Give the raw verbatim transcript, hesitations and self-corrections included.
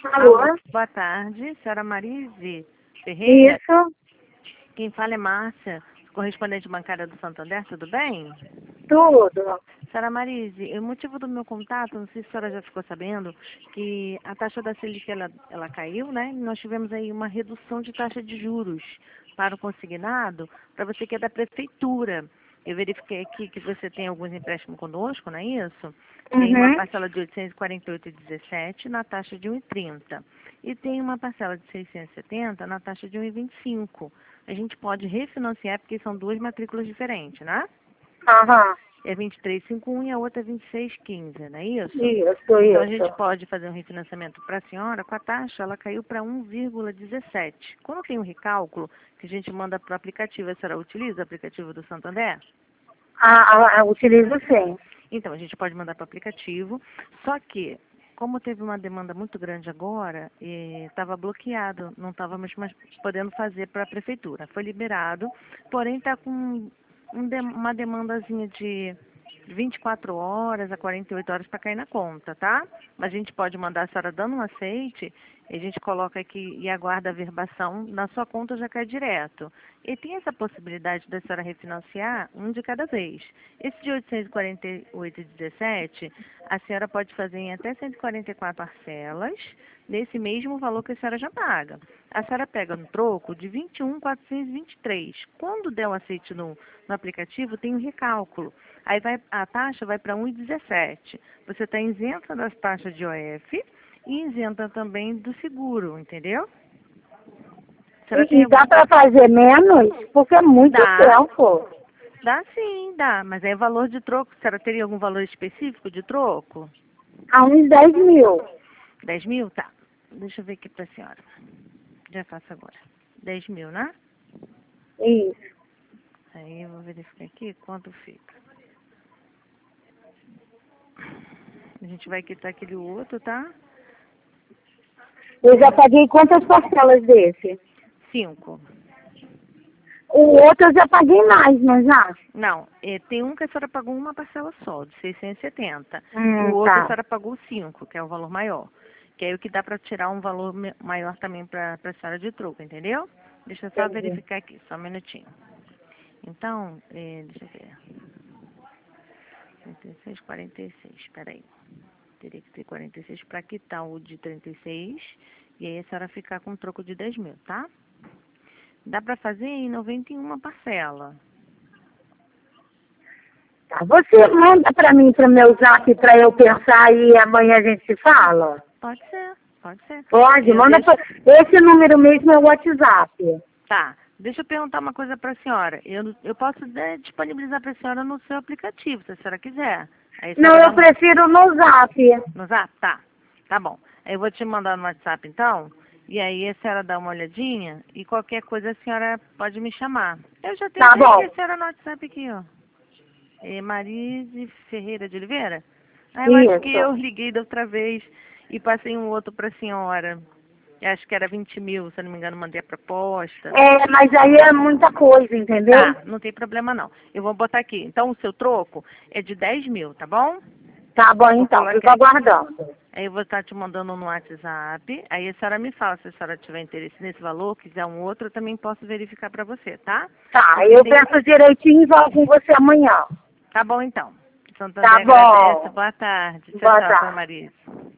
Alô? Boa tarde, senhora Marise Ferreira. Isso, Quem fala é Márcia, correspondente bancária do Santander, tudo bem? tudo. Senhora Marise, o motivo do meu contato, não sei se a senhora já ficou sabendo, que a taxa da Selic ela, ela caiu, né? E nós tivemos aí uma redução de taxa de juros para o consignado, para você que é da prefeitura. Eu verifiquei aqui que você tem alguns empréstimos conosco, não é isso? Tem uma Uhum. parcela de oitocentos e quarenta e oito vírgula dezessete na taxa de um real e trinta. E tem uma parcela de seiscentos e setenta na taxa de um real e vinte e cinco. A gente pode refinanciar porque são duas matrículas diferentes, né? Aham. É vinte e três cinquenta e um e a outra é vinte e seis quinze, não é isso? Isso, Então a gente isso. pode fazer um refinanciamento para a senhora com a taxa, ela caiu para um vírgula dezessete. Quando tem um recálculo, que a gente manda para o aplicativo, a senhora utiliza o aplicativo do Santander? Ah, ah, ah, utilizo sim. Então, a gente pode mandar para o aplicativo, só que, como teve uma demanda muito grande agora, estava bloqueado, não estávamos mais podendo fazer para a prefeitura. Foi liberado, porém está com um de- uma demandazinha de vinte e quatro horas a quarenta e oito horas para cair na conta, tá? Mas a gente pode mandar a senhora dando um aceite, e a gente coloca aqui e aguarda a verbação, na sua conta já cai direto. E tem essa possibilidade da senhora refinanciar um de cada vez. Esse de oitocentos e quarenta e oito vírgula dezessete, a senhora pode fazer em até cento e quarenta e quatro parcelas, nesse mesmo valor que a senhora já paga. A senhora pega no troco de vinte e um mil quatrocentos e vinte e três. Quando der o aceite no, no aplicativo, tem um recálculo. Aí vai, a taxa vai para um vírgula dezessete. Você está isenta das taxas de O F e isenta também do seguro, entendeu? A senhora tem E, e algum... dá para fazer menos? Porque é muito Dá. tempo. Dá sim, dá. Mas é valor de troco. A senhora teria algum valor específico de troco? A uns dez mil. dez mil? Tá. Deixa eu ver aqui para a senhora. Já faço agora. dez mil, né? Isso. Aí eu vou verificar aqui quanto fica. A gente vai quitar aquele outro, tá? Eu já paguei quantas parcelas desse? cinco. O outro eu já paguei mais, não já? Não, é, tem um que a senhora pagou uma parcela só, de seiscentos e setenta. O Hum, outro a tá. senhora pagou cinco, que é o valor maior. Que é o que dá para tirar um valor me- maior também para a senhora de troco, entendeu? Deixa eu só Entendi. verificar aqui, só um minutinho. Então, é, deixa eu ver. trinta e seis, quarenta e seis, peraí. Teria que ter quarenta e seis para quitar o de trinta e seis. E aí a senhora ficar com um troco de dez mil, tá? Dá para fazer em noventa e uma parcela. Tá. Você manda para mim, para o meu zap, para eu pensar e amanhã a gente se fala? Pode ser, pode ser. Pode, Eu manda deixo... pra... Esse número mesmo é o WhatsApp. Tá, deixa eu perguntar uma coisa para a senhora. Eu, eu posso né, disponibilizar para a senhora no seu aplicativo, se a senhora quiser. Aí a Não, senhora dá eu uma... prefiro no zap. No zap? Tá, tá bom. Aí eu vou te mandar no WhatsApp então, e aí a senhora dá uma olhadinha, e qualquer coisa a senhora pode me chamar. Eu já tenho Tá até aqui bom. a senhora no WhatsApp aqui, ó. É Marise Ferreira de Oliveira? Ah, eu acho que eu Isso. liguei da outra vez e passei um outro para a senhora. Eu acho que era vinte mil, se eu não me engano, mandei a proposta. É, mas aí é muita coisa, entendeu? Tá, não tem problema não. Eu vou botar aqui. Então, o seu troco é de dez mil, tá bom? Tá bom, Vou então. Fico colocar aqui. aguardando. Aí eu vou estar te mandando no WhatsApp. Aí a senhora me fala se a senhora tiver interesse nesse valor, quiser um outro, eu também posso verificar para você, tá? Tá, Porque eu tem... penso direitinho e falo com você amanhã. Tá bom então. Santander Tá agradece. bom. Boa tarde. Tchau, Boa tchau, dona tarde. Marisa.